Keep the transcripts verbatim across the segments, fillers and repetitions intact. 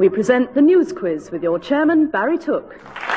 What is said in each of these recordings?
We present the News Quiz with your chairman, Barry Took.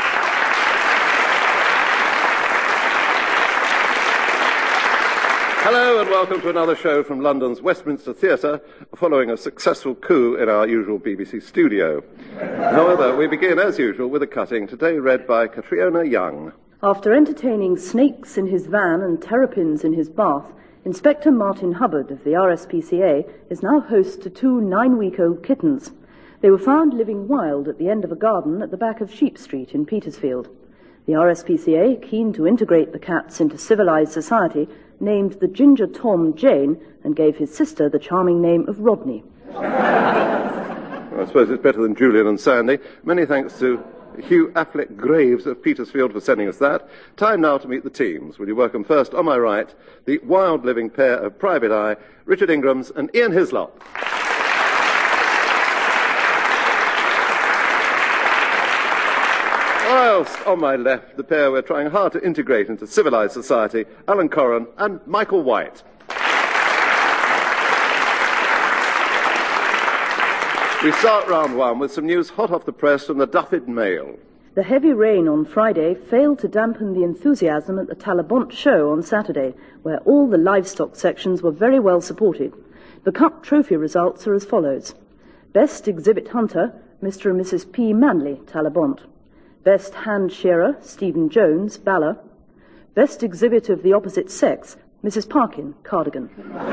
Hello and welcome to another show from London's Westminster Theatre, following a successful coup in our usual B B C studio. However, we begin, as usual, with a cutting, today read by Catriona Young. After entertaining snakes in his van and terrapins in his bath, Inspector Martin Hubbard of the R S P C A is now host to two nine-week-old kittens. They were found living wild at the end of a garden at the back of Sheep Street in Petersfield. The R S P C A, keen to integrate the cats into civilized society, named the ginger Tom Jane and gave his sister the charming name of Rodney. I suppose it's better than Julian and Sandy. Many thanks to Hugh Affleck Graves of Petersfield for sending us that. Time now to meet the teams. Will you welcome first, on my right, the wild living pair of Private Eye, Richard Ingrams and Ian Hislop. Whilst on my left, the pair we're trying hard to integrate into civilized society, Alan Corran and Michael White. We start round one with some news hot off the press from the Duffid Mail. The heavy rain on Friday failed to dampen the enthusiasm at the Talabont show on Saturday, where all the livestock sections were very well supported. The Cup Trophy results are as follows. Best Exhibit Hunter, Mister and Missus P. Manley, Talabont. Best Hand Shearer, Stephen Jones, Bala. Best Exhibit of the Opposite Sex, Missus Parkin, Cardigan.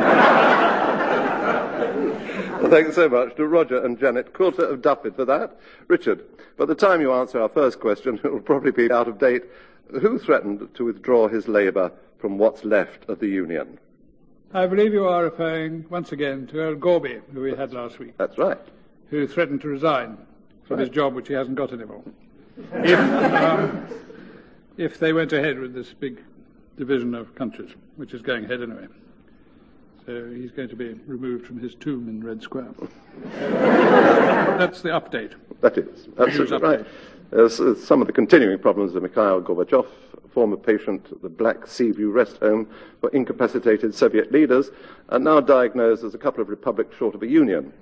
Well, thanks so much to Roger and Janet Coulter of Duffid for that. Richard, by the time you answer our first question, it will probably be out of date. Who threatened to withdraw his Labour from what's left of the Union? I believe you are referring once again to Earl Gorby, who we had last week. That's right. Who threatened to resign from right. his job, which he hasn't got anymore. If, um, if they went ahead with this big division of countries, which is going ahead anyway. So he's going to be removed from his tomb in Red Square. That's the update. That is. Absolutely right. There's, uh, some of the continuing problems of Mikhail Gorbachev, former patient at the Black Seaview Rest Home for incapacitated Soviet leaders, and now diagnosed as a couple of republics short of a union,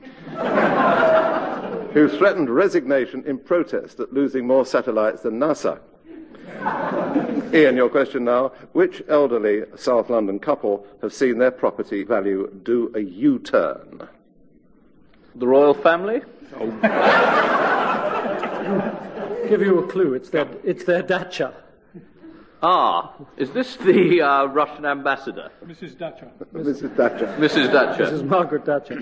who threatened resignation in protest at losing more satellites than NASA. Ian, your question now. Which elderly South London couple have seen their property value do a U-turn? The royal family? Oh. Give you a clue. It's their, it's their dacha. Ah, is this the uh, Russian ambassador? Missus Thatcher. Missus Thatcher. Missus Thatcher. Missus Margaret Thatcher.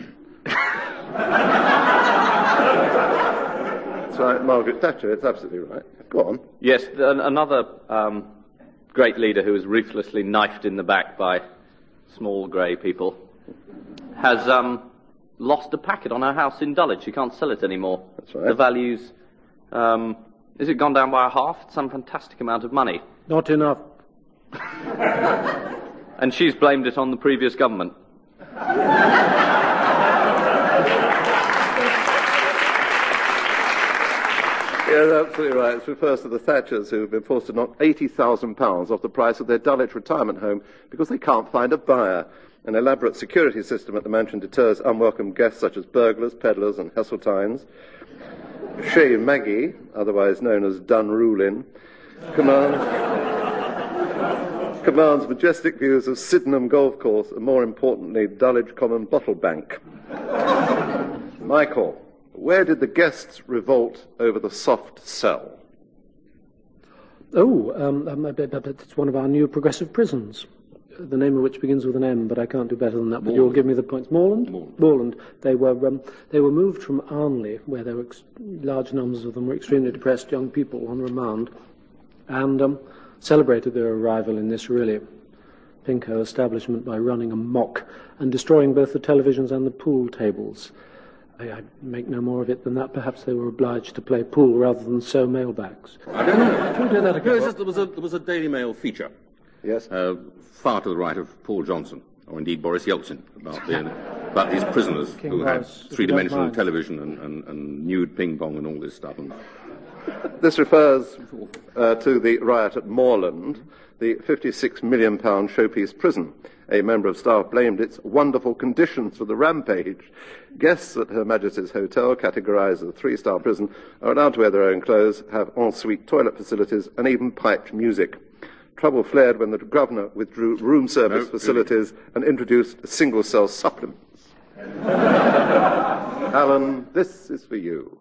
That's right, Margaret Thatcher. It's absolutely right. Go on. Yes, an- another um, great leader who was ruthlessly knifed in the back by small grey people has um, lost a packet on her house in Dulwich. She can't sell it anymore. That's right. The value's, um, is it gone down by a half? It's some fantastic amount of money. Not enough. And she's blamed it on the previous government. Yes, absolutely right. It refers to the Thatchers who have been forced to knock eighty thousand pounds off the price of their Dulwich retirement home because they can't find a buyer. An elaborate security system at the mansion deters unwelcome guests such as burglars, peddlers and Heseltines. Shea Maggie, otherwise known as Dunrulin, commands, commands majestic views of Sydenham Golf Course and, more importantly, Dulwich Common Bottle Bank. Michael, where did the guests revolt over the soft cell? Oh, um, um, it's one of our new progressive prisons, the name of which begins with an M, but I can't do better than that. But you'll give me the points. Moorland? Moorland. Moorland. They were um, they were moved from Arnley, where there were ex- large numbers of them were extremely depressed young people on remand, and um, celebrated their arrival in this really pinko establishment by running amok and destroying both the televisions and the pool tables. I, I make no more of it than that. Perhaps they were obliged to play pool rather than sew mailbags. I don't know. Can we do that again? No, it's just, there, was a, there was a Daily Mail feature. Yes? Uh, far to the right of Paul Johnson, or indeed Boris Yeltsin, about, the, about these prisoners King who Boris, had three-dimensional mind. television and, and, and nude ping-pong and all this stuff. And This refers uh, to the riot at Moorland, the fifty-six million pound showpiece prison. A member of staff blamed its wonderful conditions for the rampage. Guests at Her Majesty's Hotel, categorised as a three-star prison, are allowed to wear their own clothes, have en-suite toilet facilities, and even piped music. Trouble flared when the governor withdrew room service no, facilities really. and introduced single-cell supplements. Alan, this is for you.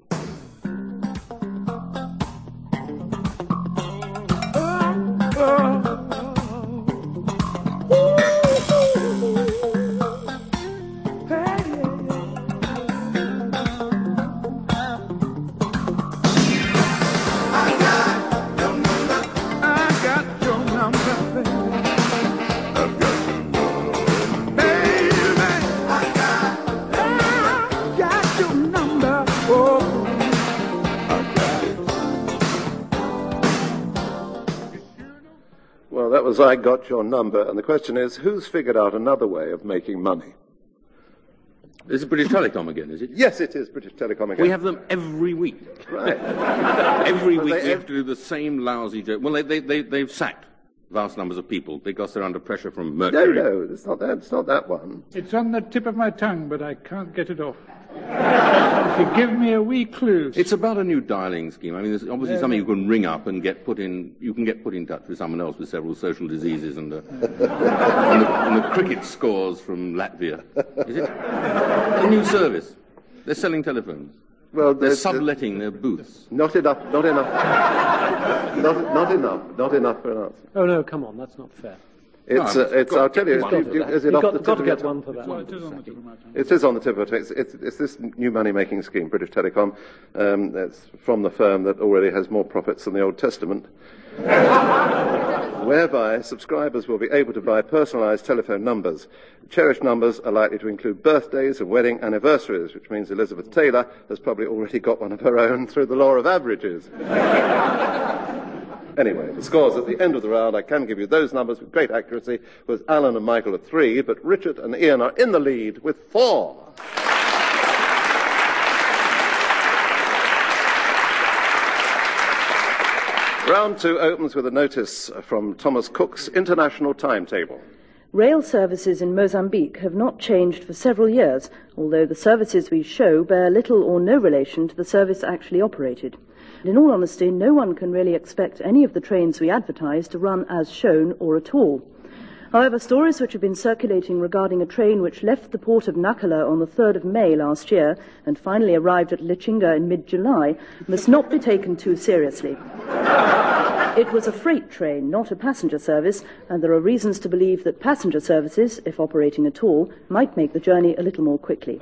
Well, that was I Got Your Number, and the question is, who's figured out another way of making money? This is British Telecom again, is it? Yes, it is British Telecom again. We have them every week. Right. Every Well, week they- we have to do the same lousy joke. Well, they, they, they, they've sacked vast numbers of people because they're under pressure from No, Mercury. no, it's not that, it's not that one. It's on the tip of my tongue, but I can't get it off. If you give me a wee clue. It's about a new dialing scheme. I mean, there's obviously something you can ring up and get put in. You can get put in touch with someone else with several social diseases and, uh, and, the, and the cricket scores from Latvia. Is it a new service? They're selling telephones. Well, They're there's- subletting their booths. Not enough, not enough. not, not enough, not enough for an answer. Oh, no, come on, that's not fair. It's, No, uh, it's, got I'll tell you, to it's, get you- one. is it You've off got, the got tip to of get your one for that. Well, it is on the tip of my tongue. It is on the tip of it. It's, it's, it's this new money-making scheme, British Telecom. Um, it's from the firm that already has more profits than the Old Testament, whereby subscribers will be able to buy personalised telephone numbers. Cherished numbers are likely to include birthdays and wedding anniversaries, which means Elizabeth Taylor has probably already got one of her own through the law of averages. Anyway, the scores at the end of the round, I can give you those numbers with great accuracy, with Alan and Michael at three, but Richard and Ian are in the lead with four. Round two opens with a notice from Thomas Cook's International Timetable. Rail services in Mozambique have not changed for several years, although the services we show bear little or no relation to the service actually operated. And in all honesty, no one can really expect any of the trains we advertise to run as shown or at all. However, stories which have been circulating regarding a train which left the port of Nakala on the third of May last year and finally arrived at Lichinga in mid-July must not be taken too seriously. It was a freight train, not a passenger service, and there are reasons to believe that passenger services, if operating at all, might make the journey a little more quickly.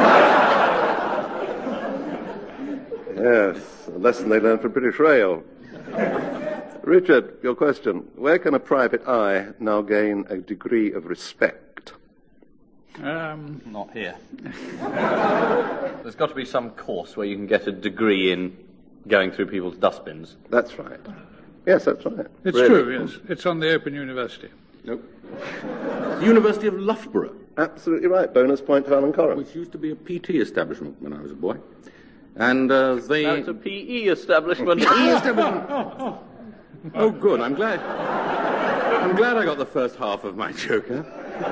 Yes, a lesson they learned from British Rail. Richard, your question. Where can a private eye now gain a degree of respect? Um, Not here. There's got to be some course where you can get a degree in going through people's dustbins. That's right. Yes, that's right. it's Really. true, yes. It's on the Open University. Nope. The University of Loughborough, Absolutely right. Bonus point to Alan Corran. which used to be a P T establishment when I was a boy. And uh, they... Now it's a P E establishment. P E establishment. Oh, good. I'm glad. I'm glad I got the first half of my joker.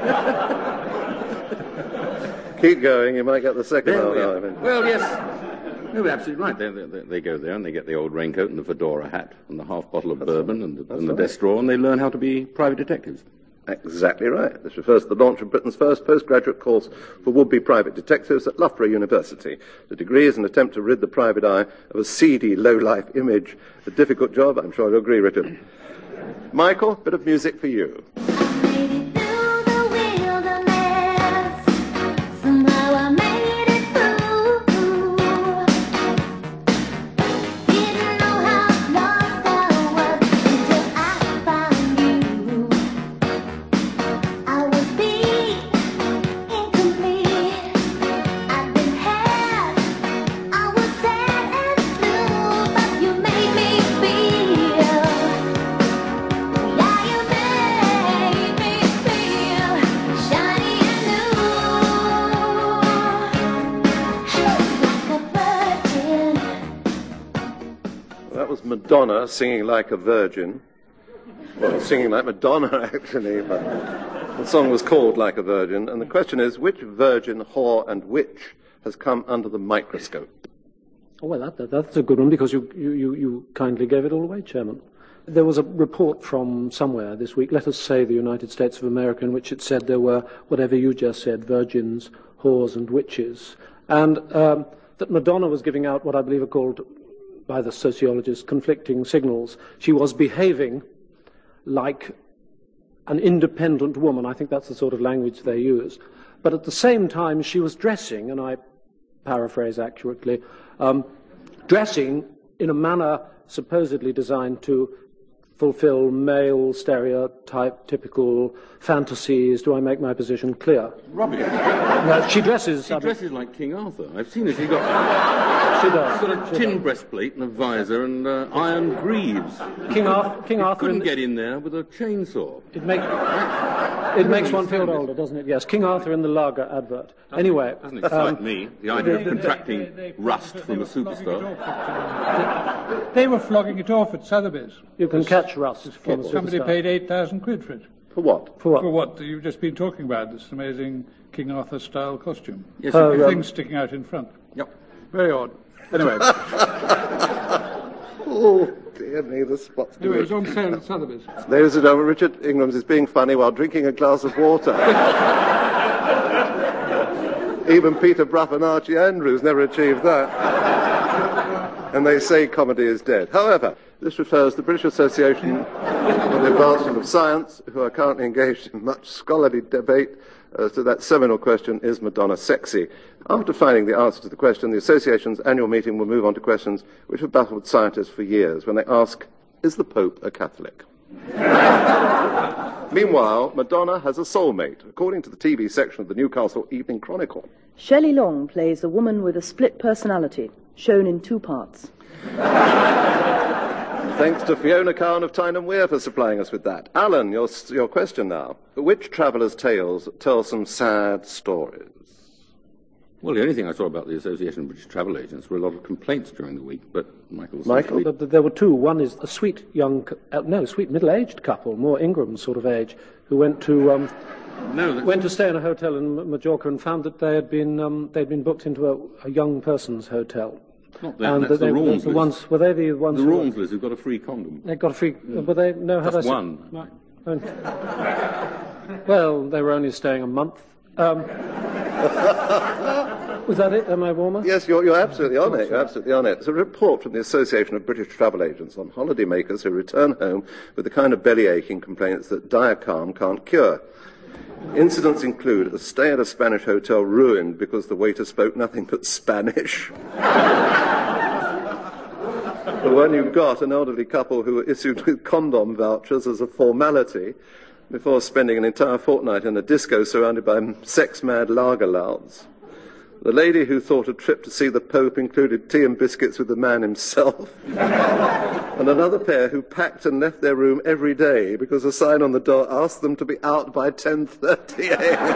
Keep going, you might get the second There half we out are. of it. Well, yes. No, but absolutely right. They, they, they go there and they get the old raincoat and the fedora hat and the half bottle of bourbon and, the, and the right. desk drawer, and they learn how to be private detectives. Exactly right. This refers to the launch of Britain's first postgraduate course for would-be private detectives at Loughborough University. The degree is an attempt to rid the private eye of a seedy, low-life image. A difficult job, I'm sure you'll agree, Richard. Michael, bit of music for you. That was Madonna singing like a virgin. Well, singing like Madonna, actually. But The song was called Like a Virgin, and the question is, which virgin, whore, and witch has come under the microscope? Oh, well, that, that, that's a good one, because you, you, you, you kindly gave it all away, Chairman. There was a report from somewhere this week, let us say the United States of America, in which it said there were, whatever you just said, virgins, whores, and witches, and um, that Madonna was giving out what I believe are called, by the sociologists, conflicting signals. She was behaving like an independent woman. I think that's the sort of language they use. But at the same time, she was dressing, and I paraphrase accurately, um, dressing in a manner supposedly designed to fulfill male stereotype, typical fantasies. Do I make my position clear? Rubbish. No, she dresses... She I mean, dresses like King Arthur. I've seen her. She's got, she does. she's got a she tin does. breastplate and a visor and uh, iron greaves. King Arthur... King You Arthur couldn't in the, get in there with a chainsaw. It, make, it makes one feel older, doesn't it? Yes. King Arthur in the lager advert. Anyway... Doesn't excite um, me, the idea of They- contracting they- they- rust they from a were flogging it superstar. off. They were flogging it off at Sotheby's. You can catch rust from a Somebody superstar. paid eight thousand quid for it. For what? For what? For what you've just been talking about, this amazing King Arthur-style costume. Yes, Oh, The um, thing sticking out in front. Yep. Very odd. Anyway, Oh, dear me, the spot's anyway, it was doing. on sale at Sotheby's. Ladies and gentlemen, Richard Ingrams is being funny while drinking a glass of water. Even Peter Brough and Archie Andrews never achieved that. And they say comedy is dead. However, this refers to the British Association for the Advancement of Science, who are currently engaged in much scholarly debate as to that seminal question, is Madonna sexy? After finding the answer to the question, the association's annual meeting will move on to questions which have baffled scientists for years when they ask, is the Pope a Catholic? Meanwhile, Madonna has a soulmate, according to the T V section of the Newcastle Evening Chronicle. Shelley Long plays a woman with a split personality, shown in two parts. Thanks to Fiona Cowan of Tyne and Wear for supplying us with that. Alan, your, your question now. Which traveller's tales tell some sad stories? Well, the only thing I saw about the Association of British Travel Agents were a lot of complaints during the week, but Michael... Michael? Th- th- There were two. One is a sweet young, cou- uh, no, sweet middle-aged couple, more Ingram sort of age, who went to um, No, that's... went to stay in a hotel in M- Majorca and found that they had been um, they'd been booked into a, a young person's hotel. Not them, and that's that the they, Rawnsley's. the ones were they the ones The who Rawnsley's who got a free condom. they got a free? Were they no? Had Just I one. Right. And- well, they were only staying a month. Um, was that it? Am I warmer? Yes, you're, you're absolutely on it. You're absolutely on it. It's a report from the Association of British Travel Agents on holidaymakers who return home with the kind of belly aching complaints that Diacalm can't cure. Incidents include a stay at a Spanish hotel ruined because the waiter spoke nothing but Spanish. The one you got, an elderly couple who were issued with condom vouchers as a formality before spending an entire fortnight in a disco surrounded by sex-mad lager louds. The lady who thought a trip to see the Pope included tea and biscuits with the man himself. And another pair who packed and left their room every day because a sign on the door asked them to be out by ten thirty a.m.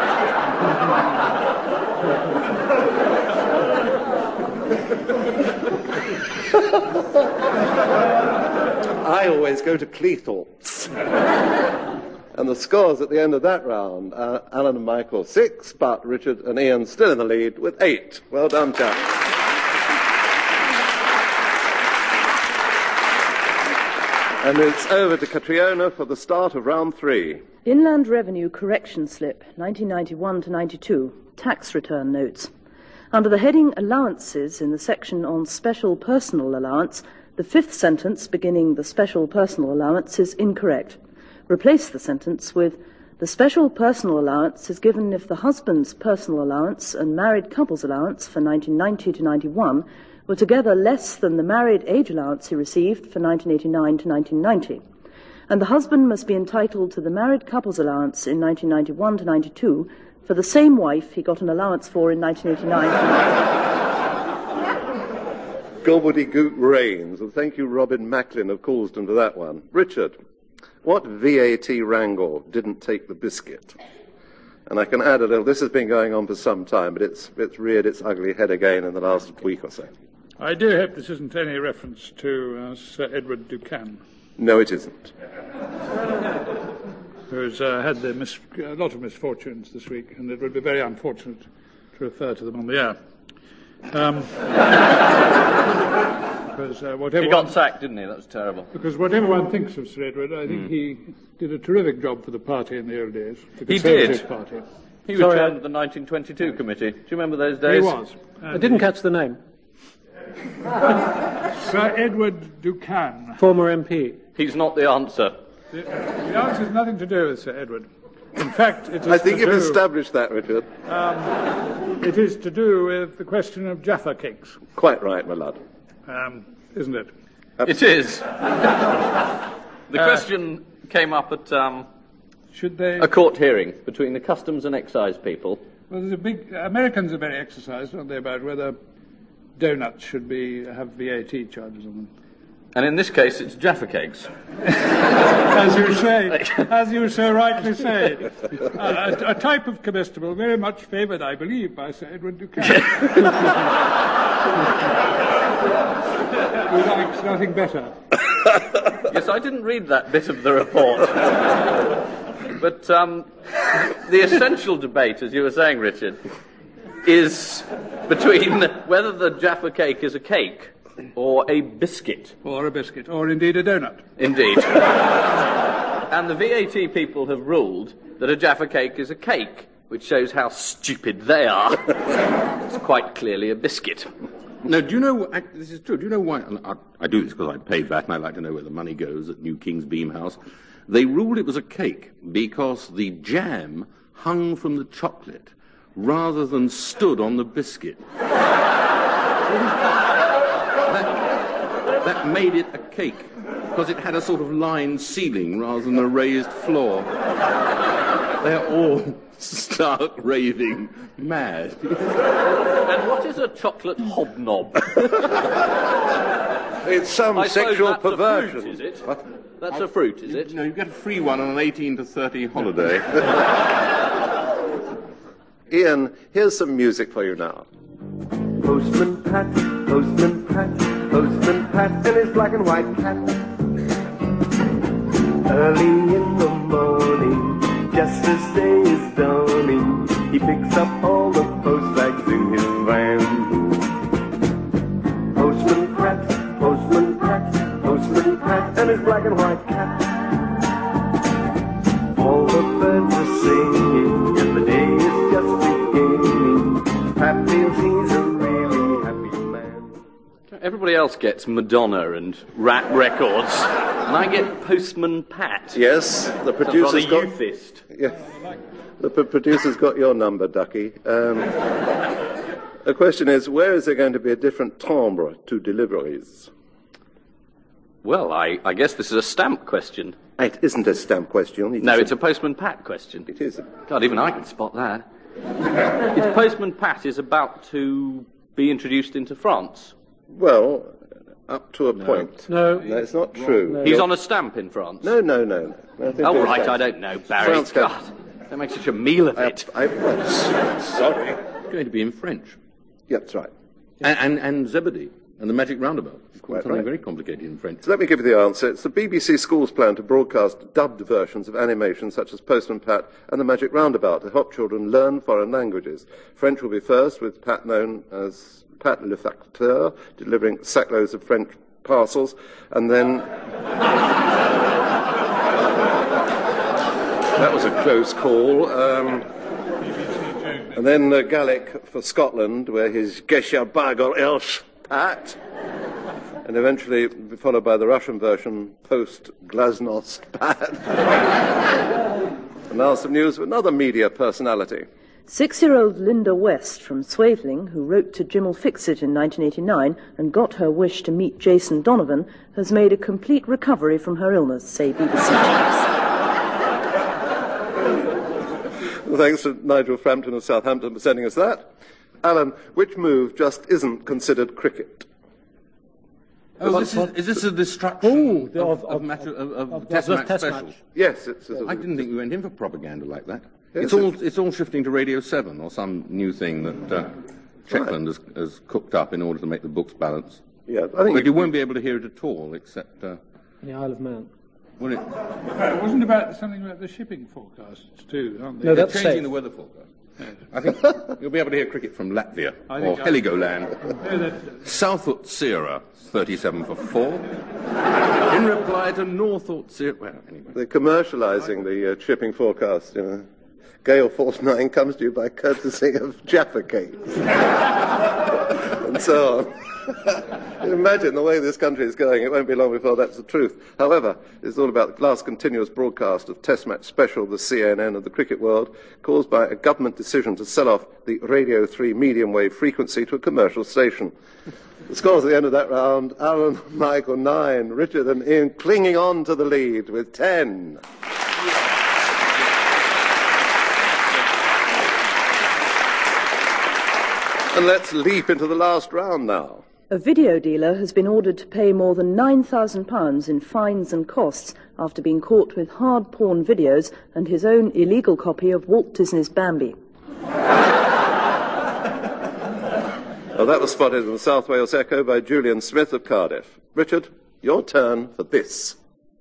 I always go to Cleethorpes. And the scores at the end of that round are Alan and Michael six, but Richard and Ian still in the lead with eight. Well done, chaps. And it's over to Catriona for the start of round three. Inland Revenue Correction Slip, nineteen ninety-one to ninety-two, Tax Return Notes. Under the heading Allowances in the section on Special Personal Allowance, the fifth sentence beginning the Special Personal Allowance is incorrect. Replace the sentence with, the special personal allowance is given if the husband's personal allowance and married couple's allowance for nineteen ninety to ninety-one were together less than the married age allowance he received for nineteen eighty-nine to nineteen ninety. And the husband must be entitled to the married couple's allowance in nineteen ninety-one to ninety-two for the same wife he got an allowance for in nineteen eighty-nine to ninety-two. Gobbledygook reigns, and thank you, Robin Macklin of Coulsdon, for that one. Richard, what V A T wrangle didn't take the biscuit? And I can add a little, this has been going on for some time, but it's, it's reared its ugly head again in the last week or so. I do hope this isn't any reference to uh, Sir Edward Buchanan. No, it isn't. who's uh, had the mis- a lot of misfortunes this week, and it would be very unfortunate to refer to them on the air. Um, because uh, whatever He got one, sacked, didn't he? That was terrible. because whatever one thinks of Sir Edward, I think mm. he did a terrific job for the party in the old days. The He Conservative did. Party. He was Sorry, chairman I- of the nineteen twenty-two committee. Do you remember those days? He was. I didn't catch the name. Sir Edward Ducan. Former M P. He's not the answer. The, the answer has nothing to do with Sir Edward. In fact, it is I think to you've do, established that, Richard. it is to do with the question of Jaffa cakes, Quite right, my lad. um, isn't it? It is. The question came up at um, Should they? a court hearing between the customs and excise people. Well, there's a big. Americans are very exercised, aren't they, about whether donuts should be have V A T charges on them. And in this case, it's Jaffa cakes. As you say, as you so rightly say, a, a, a type of comestible very much favoured, I believe, by Sir Edward Ducan. Who likes nothing better. Yes, I didn't read that bit of the report. But um, the essential debate, as you were saying, Richard, is between whether the Jaffa cake is a cake or a biscuit. Or a biscuit, or indeed a donut. Indeed. And the V A T people have ruled that a Jaffa cake is a cake, which shows how stupid they are. It's quite clearly a biscuit. No, do you know, I, this is true, do you know why, and I, I do this because I pay V A T and I like to know where the money goes at New King's Beam House. They ruled it was a cake because the jam hung from the chocolate rather than stood on the biscuit. that, that made it a cake because it had a sort of lined ceiling rather than a raised floor. They're all stark raving mad. And what is a chocolate hobnob? It's some I sexual suppose that's perversion. A fruit, is it? What? That's a fruit, is it? No, you get a free one on an eighteen to thirty holiday. Ian, here's some music for you now. Postman Pat, Postman Pat, Postman Pat, and his black and white cat. Early in the morning, just as day is dawning, he picks up all the post bags in his van. Postman Pat, Postman Pat, Postman Pat, and his black and white cat. All the birds are singing, and the day is just beginning. Pat feels he's a really happy man. Everybody else gets Madonna and rap records, and I get Postman Pat. Yes, the Sounds producer's rather got... youthist. Yeah, the p- producer's got your number, Ducky. Um, the question is, where is there going to be a different timbre to deliveries? Well, I, I guess this is a stamp question. It isn't a stamp question. No, it's a Postman Pat question. It is. God, even I can spot that. It's Postman Pat is about to be introduced into France. Well, up to a point. No. No, it's not true. No. He's on a stamp in France. No, no, no, no. Nothing to Oh, do with right, that. I don't know, Barry. France God, can- don't make such a meal of I, it. I, well, s- sorry. It's going to be in French. Yeah, that's right. And, and, and Zebedee and the Magic Roundabout. It's Quite something right. very complicated in French. So let me give you the answer. It's the B B C Schools plan to broadcast dubbed versions of animation such as Postman Pat and The Magic Roundabout to help children learn foreign languages. French will be first, with Pat known as Pat le Facteur, delivering sackloads of French parcels, and then... That was a close call. Um, and then uh, Gaelic for Scotland, where his Gesha Bagel Elsh Pat, and eventually be followed by the Russian version, Post Glasnost Pat. And now some news of another media personality. Six-year-old Linda West from Swaveling, who wrote to Jim'll Fix It in nineteen eighty-nine and got her wish to meet Jason Donovan, has made a complete recovery from her illness, say B B C Chiefs. Thanks to Nigel Frampton of Southampton for sending us that. Alan, which move just isn't considered cricket? Oh, this is, is this a destruction Oh, of, of- of, match, of, of, of- test of match test special? match. Yes, it's... it's I didn't think we went in for propaganda like that. Yes, it's all it's all shifting to Radio seven or some new thing that uh, Checkland has, has cooked up in order to make the books balance. Yeah, I think But you won't be able to hear it at all, except uh, The Isle of Man. Well, it, Uh, wasn't about something about the shipping forecasts too, aren't they? No, they're that's changing safe. the weather forecast. I think you'll be able to hear cricket from Latvia I or think I- Heligoland. No, that's, South Utsira, thirty-seven for four. In reply to North Utsira... Well, anyway. They're commercialising the uh, shipping forecast, you know. Gale Force nine comes to you by courtesy of Jaffa Cakes. And so on. Imagine the way this country is going. It won't be long before that's the truth. However, it's all about the last continuous broadcast of Test Match Special, the C N N of the cricket world, caused by a government decision to sell off the Radio three medium wave frequency to a commercial station. The scores at the end of that round, Alan, Michael, nine, Richard and Ian clinging on to the lead with ten. And let's leap into the last round now. A video dealer has been ordered to pay more than nine thousand pounds in fines and costs after being caught with hard porn videos and his own illegal copy of Walt Disney's Bambi. Well, that was spotted in the South Wales Echo by Julian Smith of Cardiff. Richard, your turn for this.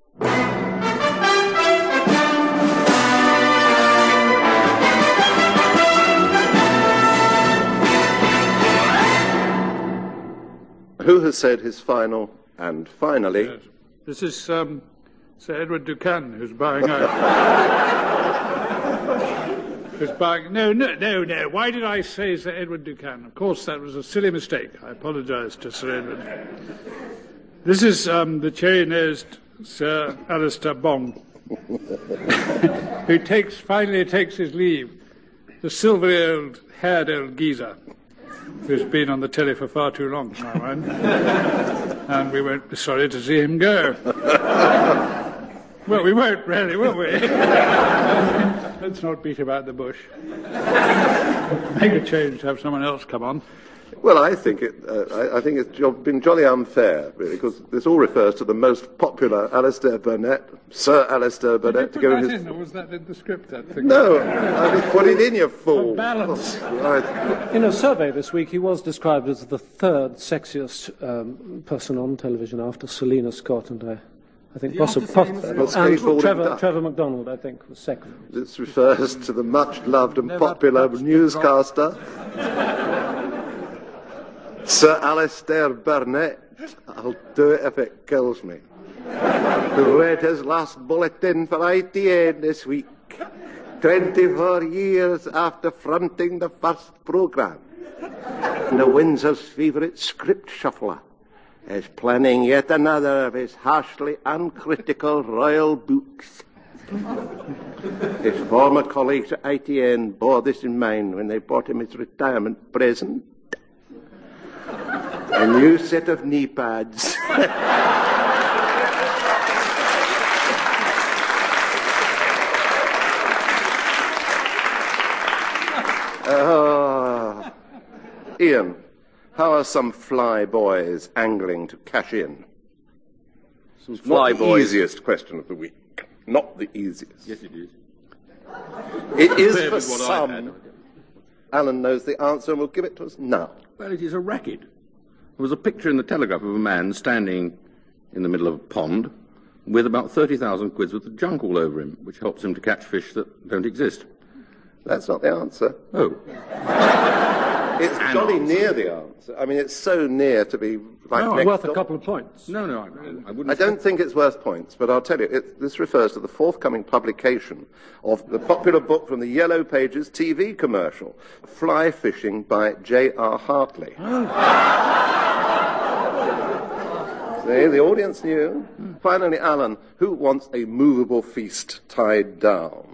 Who has said his final and finally? yes. This is um, Sir Edward Ducan who's buying out. who's buying. No, no, no, no. Why did I say Sir Edward Ducan? Of course, that was a silly mistake. I apologise to Sir Edward. This is um, the cherry-nosed Sir Alistair Bong, who takes finally takes his leave. The silvery-old, haired old geezer, who's been on the telly for far too long, my mind. And we won't be sorry to see him go. Well, we won't really, will we? Let's not beat about the bush. Make a change, have someone else come on. Well, I think it. Uh, I, I think it's jo- been jolly unfair, really, because this all refers to the most popular Alistair Burnett, Sir Alistair Did you Burnett, put to go that in his. in, or was that in the script, that thing? No, I mean, put it in, you fool. For balance. Right. In a survey this week, he was described as the third sexiest um, person on television after Selena Scott and I. I think possibly, possibly Well, and skateboarding Trevor, duck. Trevor McDonald, I think, was second. This refers to the much-loved and Never popular touched the newscaster, Sir Alistair Burnett. I'll do it if it kills me. Who read his last bulletin for I T N this week, twenty-four years after fronting the first programme. And the Windsor's favourite script shuffler is planning yet another of his harshly uncritical royal books. His former colleagues at I T N bore this in mind when they bought him his retirement present. A new set of knee pads. Oh. Ian, how are some fly boys angling to cash in? Some Not fly the boys. easiest question of the week. Not the easiest. Yes, it is. It is Compared for with what I some. had. Alan knows the answer and will give it to us now. Well, it is a racket. There was a picture in the Telegraph of a man standing in the middle of a pond with about thirty thousand quid's worth of junk all over him, which helps him to catch fish that don't exist. That's not the answer. Oh. It's An jolly answer. near the answer. I mean, it's so near to be like Oh, next worth a door. couple of points. No, no, I, I wouldn't. I don't think it's worth points, but I'll tell you, it, this refers to the forthcoming publication of the popular book from the Yellow Pages T V commercial, Fly Fishing by J R Hartley. See, the audience knew. Finally, Alan, who wants a movable feast tied down?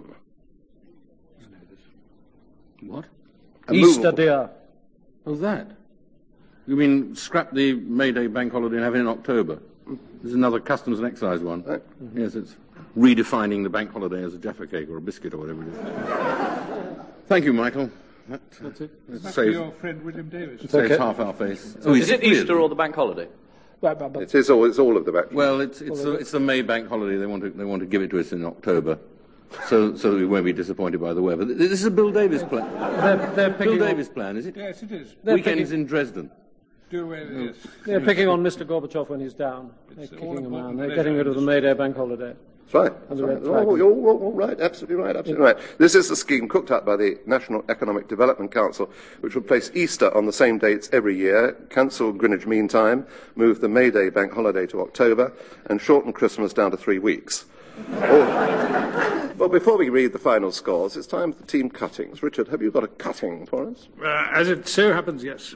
What? A Easter movable- deer. Oh, that. You mean scrap the May Day bank holiday and have it in October? There's another customs and excise one. Right. Yes, it's redefining the bank holiday as a Jaffa cake or a biscuit or whatever it is. Thank you, Michael. That, That's it. It must be saves, your friend William Davis. saves okay. half our face. Is it really? Easter or the bank holiday? But, but, but It is all, it's all of the back. Well, it's it's the, it's the May bank holiday. They want to they want to give it to us in October, so so that we won't be disappointed by the weather. This is a Bill Davis plan. they're, they're, Bill picking on, Davis plan, is it? Yes, it is. they're Weekends picking, in Dresden. Do away with this. they're picking on Mister Gorbachev when he's down. They're It's kicking all him out. important They're pleasure getting rid of the and- May Day bank holiday. That's right. And That's the right. red flag. Oh, you're all, all right. Absolutely right. Absolutely right. This is a scheme cooked up by the National Economic Development Council, which will place Easter on the same dates every year, cancel Greenwich Mean Time, move the May Day bank holiday to October, and shorten Christmas down to three weeks. Oh. Well, before we read the final scores, it's time for team cuttings. Richard, have you got a cutting for us? Uh, as it so happens, yes.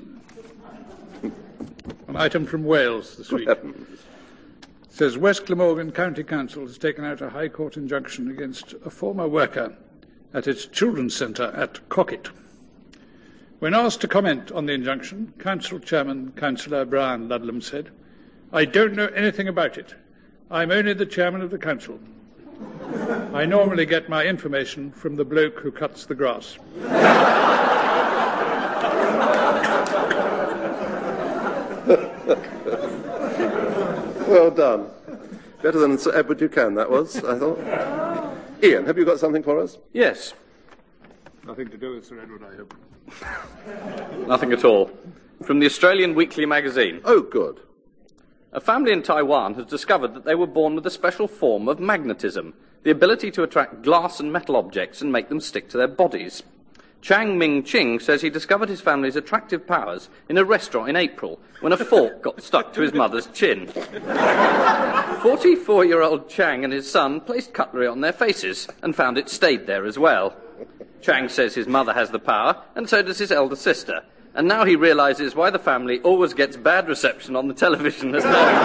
An item from Wales this week. It says West Glamorgan County Council has taken out a High Court injunction against a former worker at its children's centre at Cockett. When asked to comment on the injunction, Council Chairman Councillor Brian Ludlam said, "I don't know anything about it. I'm only the chairman of the council. I normally get my information from the bloke who cuts the grass." Well done. Better than Sir Edward Buchanan, that was, I thought. Ian, have you got something for us? Yes. Nothing to do with Sir Edward, I hope. Nothing at all. From the Australian Weekly magazine. Oh, good. A family in Taiwan has discovered that they were born with a special form of magnetism, the ability to attract glass and metal objects and make them stick to their bodies. Chang Ming Ching says he discovered his family's attractive powers in a restaurant in April when a fork got stuck to his mother's chin. forty-four-year-old Chang and his son placed cutlery on their faces and found it stayed there as well. Chang says his mother has the power, and so does his elder sister. And now he realises why the family always gets bad reception on the television at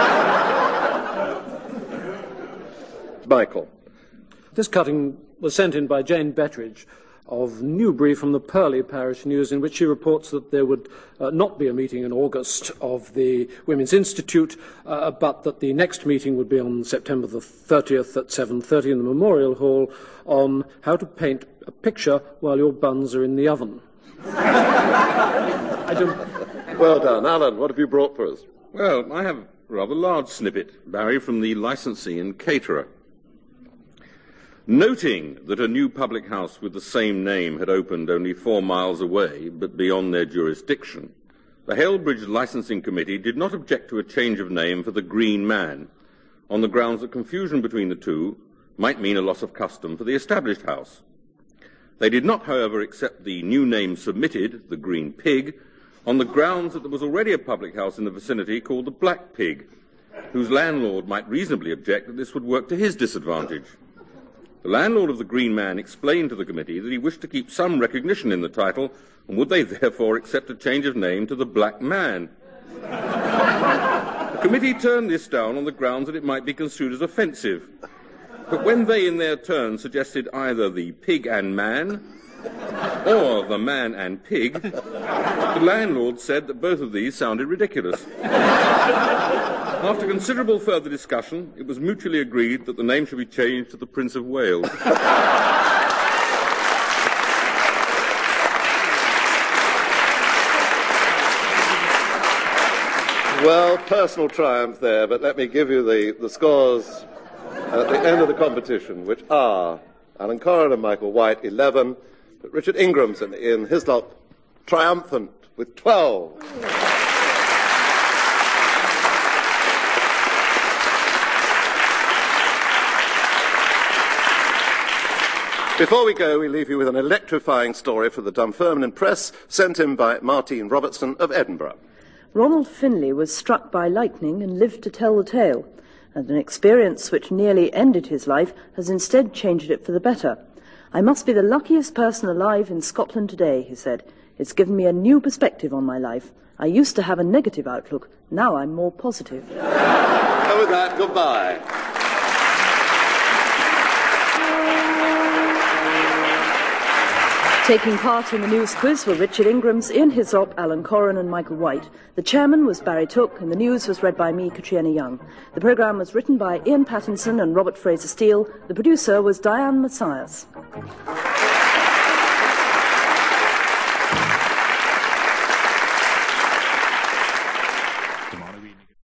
home. Michael. This cutting was sent in by Jane Bettridge of Newbury from the Purley Parish News, in which she reports that there would uh, not be a meeting in August of the Women's Institute, uh, but that the next meeting would be on September the thirtieth at seven thirty in the Memorial Hall on how to paint a picture while your buns are in the oven. I don't... Well done. Alan, what have you brought for us? Well, I have a rather large snippet, Barry, from the licensee and caterer. Noting that a new public house with the same name had opened only four miles away, but beyond their jurisdiction, the Halebridge Licensing Committee did not object to a change of name for the Green Man, on the grounds that confusion between the two might mean a loss of custom for the established house. They did not, however, accept the new name submitted, the Green Pig, on the grounds that there was already a public house in the vicinity called the Black Pig, whose landlord might reasonably object that this would work to his disadvantage. The landlord of the Green Man explained to the committee that he wished to keep some recognition in the title, and would they therefore accept a change of name to the Black Man. The committee turned this down on the grounds that it might be construed as offensive. But when they in their turn suggested either the Pig and Man or the Man and Pig, the landlord said that both of these sounded ridiculous. After considerable further discussion, it was mutually agreed that the name should be changed to the Prince of Wales. Well, personal triumph there, but let me give you the, the scores at the end of the competition, which are Alan Corrin and Michael White, eleven, but Richard Ingram's and Ian Hislop triumphant with twelve. Before we go, we leave you with an electrifying story for the Dunfermline Press, sent in by Martine Robertson of Edinburgh. Ronald Finley was struck by lightning and lived to tell the tale, and an experience which nearly ended his life has instead changed it for the better. "I must be the luckiest person alive in Scotland today," he said. "It's given me a new perspective on my life. I used to have a negative outlook. Now I'm more positive." And with that, goodbye. Taking part in the news quiz were Richard Ingrams, Ian Hislop, Alan Corrin and Michael White. The chairman was Barry Took, and the news was read by me, Katriona Young. The programme was written by Ian Pattinson and Robert Fraser-Steele. The producer was Diane Mathias.